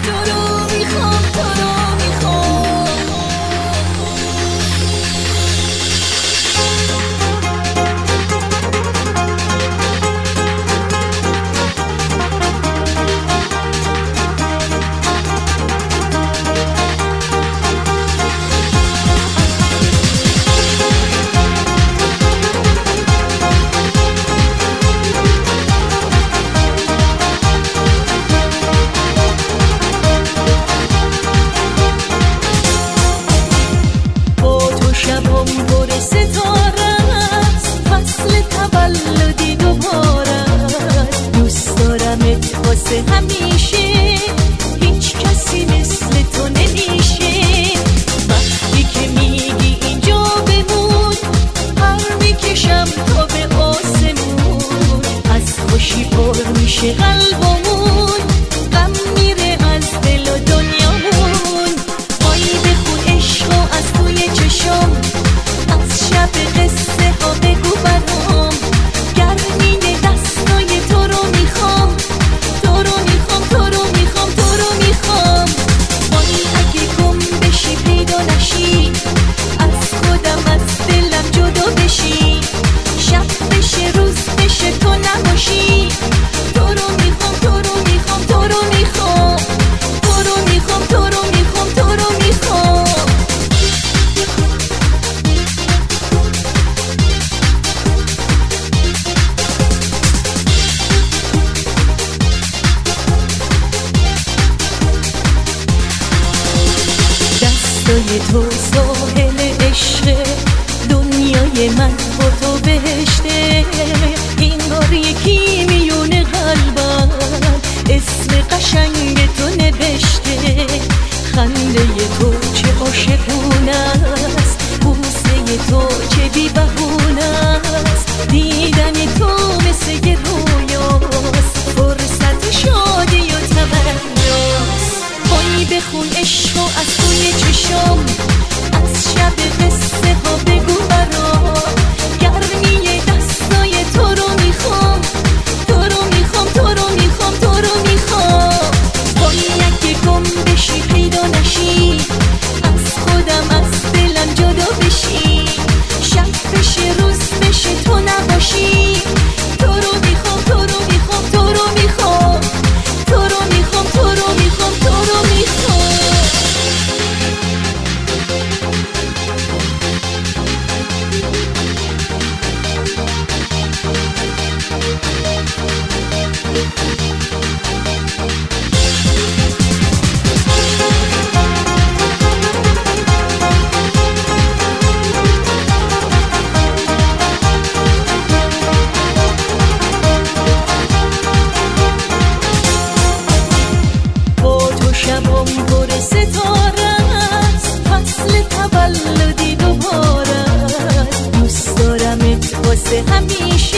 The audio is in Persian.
همیشه هیچ کسی مثل تو نمیشه. وقتی که میگی اینجا بمون پر میکشم تا به آسمون. از خوشی پر میشه قلبمون، غم میره از دل و دنیامون. آی بخون عشقو از توی چشم، از شب قصه ها بگو برام. گرمین دستای تو رو میخوام، تو رو میخوام، تو رو میخوام، تو رو میخوام. آی اگه گم بشی پیدا نشی، از خودم از دلم جدا بشی. شب بشه روز بشه تو نباشی. تو رو میخوام، تو رو میخوام، تو رو میخوام، تو رو میخوام، تو رو میخوام، تو رو میخوام. دستای تو ساحل عشق، دنیای من با تو بهشته. این بار یکی میونه قلبم اسم قشنگ تو نوشته. خنده تو چه عاشقونه است، بوسه تو چه بی بهونه است. دیدن تو مثل یه رویاست، فرصت شادی و تمناست. پای بخون عشقو از توی چشم، از شب قصه ها بگو برام. گرمی دستای تو رو میخوام، تو رو میخوام، تو رو میخوام، تو رو میخوام. پای اگه گم بشی پیدا نشی، از خودم از دلم جدا بشی. شب بشه روز بشه تو نباشی. تو رو میخوام، تو رو میخوام، تو رو میخوام، تو رو میخوام، تو رو میخوام، تو رو میخوام. با تو شبم پر ستاره است، فصل تولدی دوباره است. دوست دارمت واسه همیشه.